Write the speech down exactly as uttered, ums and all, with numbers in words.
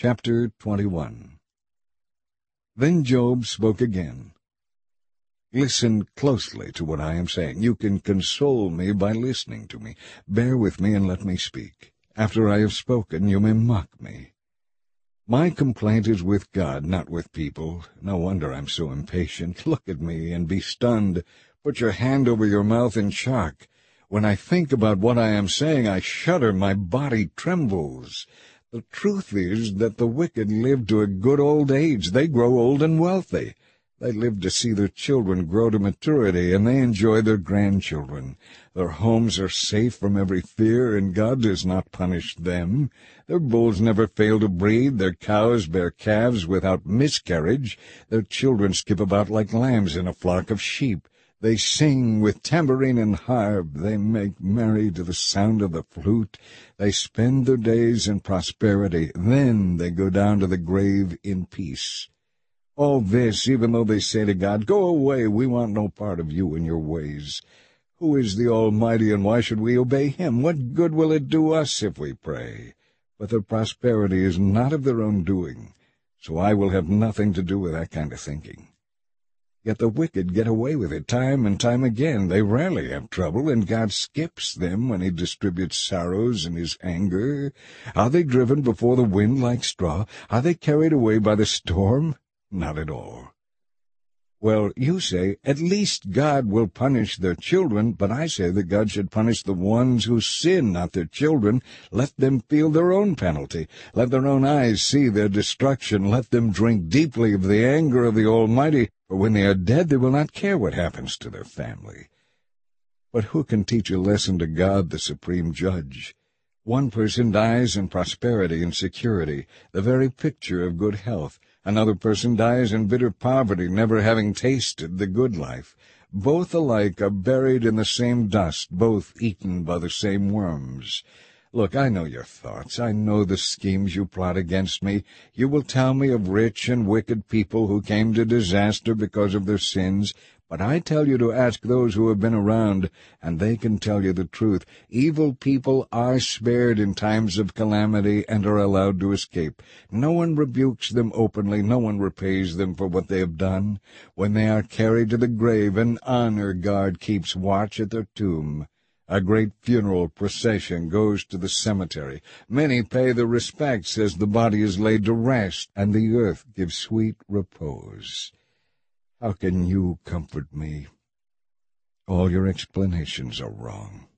Chapter twenty-one. Then Job spoke again. Listen closely to what I am saying. You can console me by listening to me. Bear with me and let me speak. After I have spoken, you may mock me. My complaint is with God, not with people. No wonder I'm so impatient. Look at me and be stunned. Put your hand over your mouth in shock. When I think about what I am saying, I shudder. My body trembles. The truth is that the wicked live to a good old age. They grow old and wealthy. They live to see their children grow to maturity, and they enjoy their grandchildren. Their homes are safe from every fear, and God does not punish them. Their bulls never fail to breed. Their cows bear calves without miscarriage. Their children skip about like lambs in a flock of sheep. They sing with tambourine and harp. They make merry to the sound of the flute. They spend their days in prosperity. Then they go down to the grave in peace. All this, even though they say to God, "Go away, we want no part of you and your ways." Who is the Almighty, and why should we obey him? What good will it do us if we pray? But their prosperity is not of their own doing, so I will have nothing to do with that kind of thinking. Yet the wicked get away with it time and time again. They rarely have trouble, and God skips them when he distributes sorrows in his anger. Are they driven before the wind like straw? Are they carried away by the storm? Not at all. Well, you say, at least God will punish their children, but I say that God should punish the ones who sin, not their children. Let them feel their own penalty. Let their own eyes see their destruction. Let them drink deeply of the anger of the Almighty, for when they are dead they will not care what happens to their family. But who can teach a lesson to God, the supreme judge? One person dies in prosperity and security, the very picture of good health. Another person dies in bitter poverty, never having tasted the good life. Both alike are buried in the same dust, both eaten by the same worms. Look, I know your thoughts. I know the schemes you plot against me. You will tell me of rich and wicked people who came to disaster because of their sins. But I tell you to ask those who have been around, and they can tell you the truth. Evil people are spared in times of calamity and are allowed to escape. No one rebukes them openly. No one repays them for what they have done. When they are carried to the grave, an honor guard keeps watch at their tomb. A great funeral procession goes to the cemetery. Many pay their respects as the body is laid to rest, and the earth gives sweet repose. How can you comfort me? All your explanations are wrong.